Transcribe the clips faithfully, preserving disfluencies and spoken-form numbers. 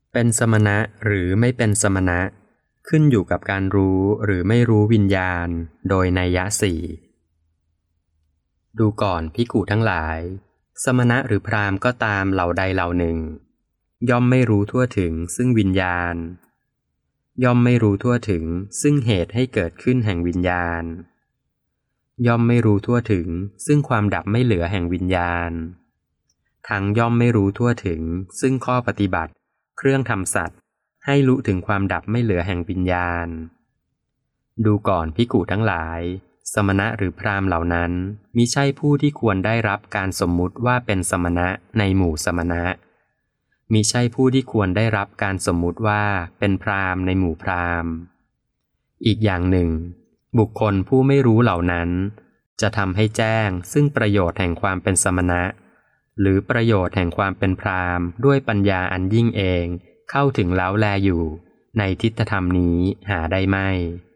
เป็นสมณะหรือไม่เป็นสมณะขึ้นอยู่กับการรู้หรือไม่รู้วิญญาณโดยนัยยะสี่ดูก่อนภิกขุทั้งหลายสมณะหรือพราหมณ์ก็ตามเหล่าใดเหล่าหนึ่งย่อมไม่รู้ทั่วถึงซึ่งวิญญาณย่อมไม่รู้ทั่วถึงซึ่งเหตุให้เกิดขึ้นแห่งวิญญาณย่อมไม่รู้ทั่วถึงซึ่งความดับไม่เหลือแห่งวิญญาณทั้งย่อมไม่รู้ทั่วถึงซึ่งข้อปฏิบัติเครื่องทำสัตว์ให้รู้ถึงความดับไม่เหลือแห่งวิญญาณดูก่อนภิกขุทั้งหลายสมณะหรือพราหมณ์เหล่านั้นมิใช่ผู้ที่ควรได้รับการสมมุติว่าเป็นสมณะในหมู่สมณะมิใช่ผู้ที่ควรได้รับการสมมุติว่าเป็นพราหมณ์ในหมู่พราหมณ์อีกอย่างหนึ่งบุคคลผู้ไม่รู้เหล่านั้นจะทำให้แจ้งซึ่งประโยชน์แห่งความเป็นสมณะหรือประโยชน์แห่งความเป็นพราหมณ์ด้วยปัญญาอันยิ่งเองเข้าถึงแล้วแลอยู่ในทิฏฐธรรมนี้หาได้ไม่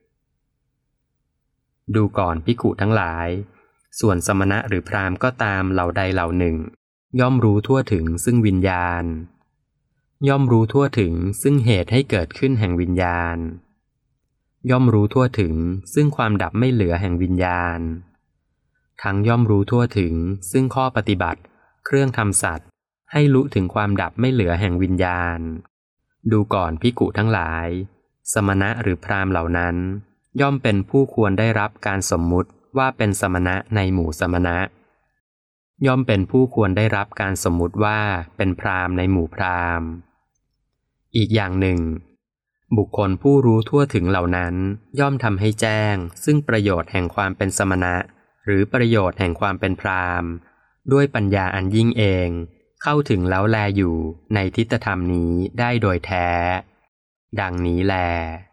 ดูก่อนภิกขุทั้งหลายส่วนสมณะหรือพราหมณ์ก็ตามเหล่าใดเหล่าหนึ่งย่อมรู้ทั่วถึงซึ่งวิญญาณย่อมรู้ทั่วถึงซึ่งเหตุให้เกิดขึ้นแห่งวิญญาณย่อมรู้ทั่วถึงซึ่งความดับไม่เหลือแห่งวิญญาณทั้งย่อมรู้ทั่วถึงซึ่งข้อปฏิบัติเครื่องทำสัตว์ให้รู้ถึงความดับไม่เหลือแห่งวิญญาณดูก่อนภิกขุทั้งหลายสมณะหรือพราหมณ์เหล่านั้นย่อมเป็นผู้ควรได้รับการสมมุติว่าเป็นสมณะในหมู่สมณะย่อมเป็นผู้ควรได้รับการสมมุติว่าเป็นพราหมณ์ในหมู่พราหมณ์อีกอย่างหนึ่งบุคคลผู้รู้ทั่วถึงเหล่านั้นย่อมทำให้แจ้งซึ่งประโยชน์แห่งความเป็นสมณะหรือประโยชน์แห่งความเป็นพราหมณ์ด้วยปัญญาอันยิ่งเองเข้าถึงแล้วแลอยู่ในทิฏฐธรรมนี้ได้โดยแท้ดังนี้แล